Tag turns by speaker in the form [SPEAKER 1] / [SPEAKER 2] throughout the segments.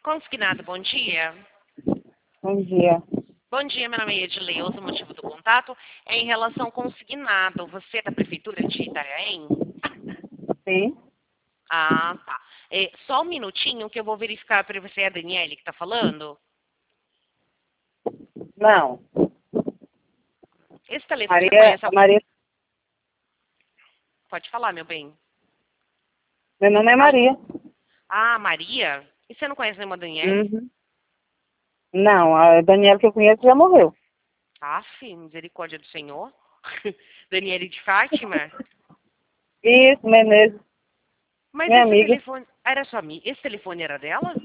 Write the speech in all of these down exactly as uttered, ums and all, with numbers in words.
[SPEAKER 1] Consignado, bom dia.
[SPEAKER 2] Bom dia.
[SPEAKER 1] Bom dia, meu nome é Edileuza, o motivo do contato é em relação ao consignado. Você é da Prefeitura de Itanhaém?
[SPEAKER 2] Sim?
[SPEAKER 1] Ah, tá. É, só um minutinho que eu vou verificar para você, é a Daniele que está falando.
[SPEAKER 2] Não.
[SPEAKER 1] Esse telefone, você
[SPEAKER 2] Maria,
[SPEAKER 1] conhece? a-
[SPEAKER 2] Maria,
[SPEAKER 1] Pode falar, meu bem.
[SPEAKER 2] meu nome é
[SPEAKER 1] Alô?
[SPEAKER 2] Maria.
[SPEAKER 1] Ah, Maria? E você não conhece nenhuma Daniele?
[SPEAKER 2] Uhum. Não, a Daniela que eu conheço já morreu.
[SPEAKER 1] Aff, misericórdia do Senhor. Daniele de Fátima?
[SPEAKER 2] Isso, Menezes,
[SPEAKER 1] Mas
[SPEAKER 2] minha
[SPEAKER 1] esse
[SPEAKER 2] amiga.
[SPEAKER 1] telefone, era sua amiga? Esse telefone era dela?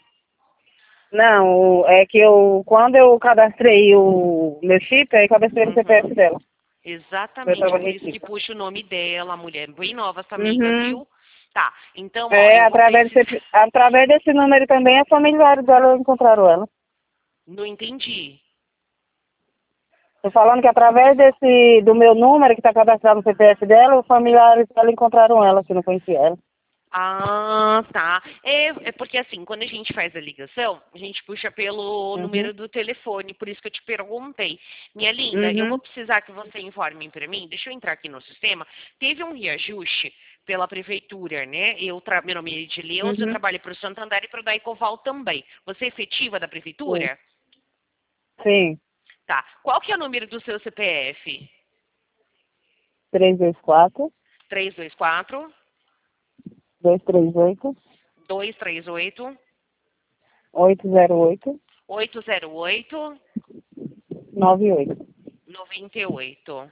[SPEAKER 2] Não, o- é que eu, quando eu cadastrei o meu chip, aí cadastrei o C P F
[SPEAKER 1] Uhum.
[SPEAKER 2] dela. Eu
[SPEAKER 1] Exatamente, por
[SPEAKER 2] trabalhei
[SPEAKER 1] isso que
[SPEAKER 2] aqui.
[SPEAKER 1] puxa o nome dela, a mulher bem nova, sua amiga,
[SPEAKER 2] Uhum.
[SPEAKER 1] viu? Tá, então, ó,
[SPEAKER 2] É,
[SPEAKER 1] eu vou
[SPEAKER 2] através
[SPEAKER 1] precisar...
[SPEAKER 2] desse, através desse número também, a familiares dela encontraram ela.
[SPEAKER 1] Não entendi.
[SPEAKER 2] Tô falando que através desse, do meu número que está cadastrado no C P F dela, os familiares dela encontraram ela, que não conhecia ela.
[SPEAKER 1] Ah, tá. É, é porque assim, quando a gente faz a ligação, a gente puxa pelo
[SPEAKER 2] Uhum.
[SPEAKER 1] número do telefone, por isso que eu te perguntei. Minha linda, eu vou
[SPEAKER 2] Uhum.
[SPEAKER 1] precisar que você informe para mim, deixa eu entrar aqui no sistema, teve um reajuste pela prefeitura, né? Eu tra... Meu nome é Edileuza, eu
[SPEAKER 2] Uhum.
[SPEAKER 1] trabalho para o Santander e para o Daicoval também. Você é efetiva da
[SPEAKER 2] Sim.
[SPEAKER 1] prefeitura?
[SPEAKER 2] Sim.
[SPEAKER 1] Tá. Qual que é o número do seu C P F?
[SPEAKER 2] três dois quatro,
[SPEAKER 1] três dois quatro,
[SPEAKER 2] dois três oito,
[SPEAKER 1] dois três oito,
[SPEAKER 2] oito zero oito,
[SPEAKER 1] oito zero oito,
[SPEAKER 2] nove oito.
[SPEAKER 1] nove oito.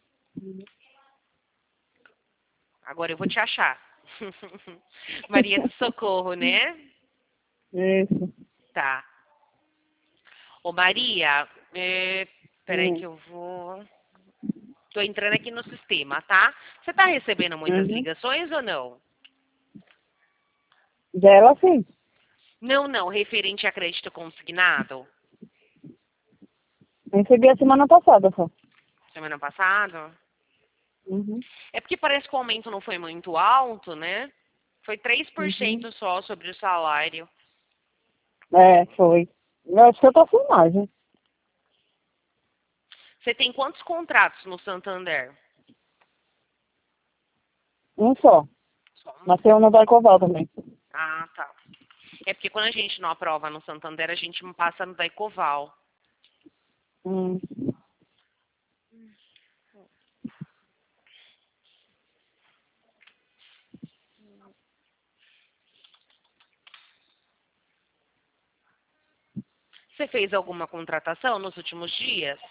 [SPEAKER 1] Agora eu vou te achar. Maria do Socorro, né?
[SPEAKER 2] Isso.
[SPEAKER 1] Tá. Ô, Maria, é... peraí que
[SPEAKER 2] Hum.
[SPEAKER 1] eu vou... Tô entrando aqui no sistema, tá? Você tá recebendo muitas
[SPEAKER 2] Uhum.
[SPEAKER 1] ligações ou não?
[SPEAKER 2] Dela, sim.
[SPEAKER 1] Não, não. Referente a crédito consignado?
[SPEAKER 2] Recebi a semana passada só.
[SPEAKER 1] Semana passada?
[SPEAKER 2] Uhum.
[SPEAKER 1] É porque parece que o aumento não foi muito alto, né? Foi três por
[SPEAKER 2] Uhum.
[SPEAKER 1] cento só sobre o salário.
[SPEAKER 2] É, foi. Eu acho que eu tô sem imagem.
[SPEAKER 1] Você tem quantos contratos no Santander?
[SPEAKER 2] Um só.
[SPEAKER 1] Só um.
[SPEAKER 2] Mas tem um no Darcoval também.
[SPEAKER 1] Ah, tá. É porque quando a gente não aprova no Santander, a gente não passa no Daicoval.
[SPEAKER 2] Hum.
[SPEAKER 1] Você fez alguma contratação nos últimos dias?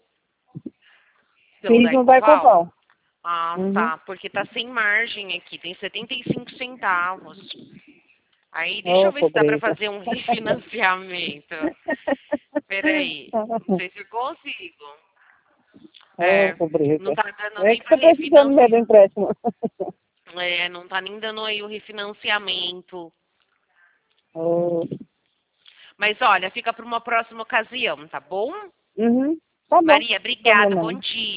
[SPEAKER 1] Pelo
[SPEAKER 2] Fiz no
[SPEAKER 1] Daicoval?
[SPEAKER 2] Darcoval.
[SPEAKER 1] Ah,
[SPEAKER 2] Uhum.
[SPEAKER 1] tá. Porque tá sem margem aqui. Tem setenta e cinco centavos. Aí, deixa
[SPEAKER 2] Ô,
[SPEAKER 1] eu ver se dá pra
[SPEAKER 2] pobreza.
[SPEAKER 1] fazer um refinanciamento. Peraí. Não sei se eu consigo.
[SPEAKER 2] Ô,
[SPEAKER 1] É, não
[SPEAKER 2] pobreza.
[SPEAKER 1] tá dando
[SPEAKER 2] É
[SPEAKER 1] nem
[SPEAKER 2] que
[SPEAKER 1] pra
[SPEAKER 2] você precisando mesmo do
[SPEAKER 1] refinanciar.
[SPEAKER 2] empréstimo.
[SPEAKER 1] É, não tá nem dando aí o refinanciamento.
[SPEAKER 2] Ô.
[SPEAKER 1] Mas olha, fica para uma próxima ocasião, tá bom?
[SPEAKER 2] Uhum. Tá bom.
[SPEAKER 1] Maria,
[SPEAKER 2] Problema
[SPEAKER 1] obrigada. Bom
[SPEAKER 2] não.
[SPEAKER 1] dia.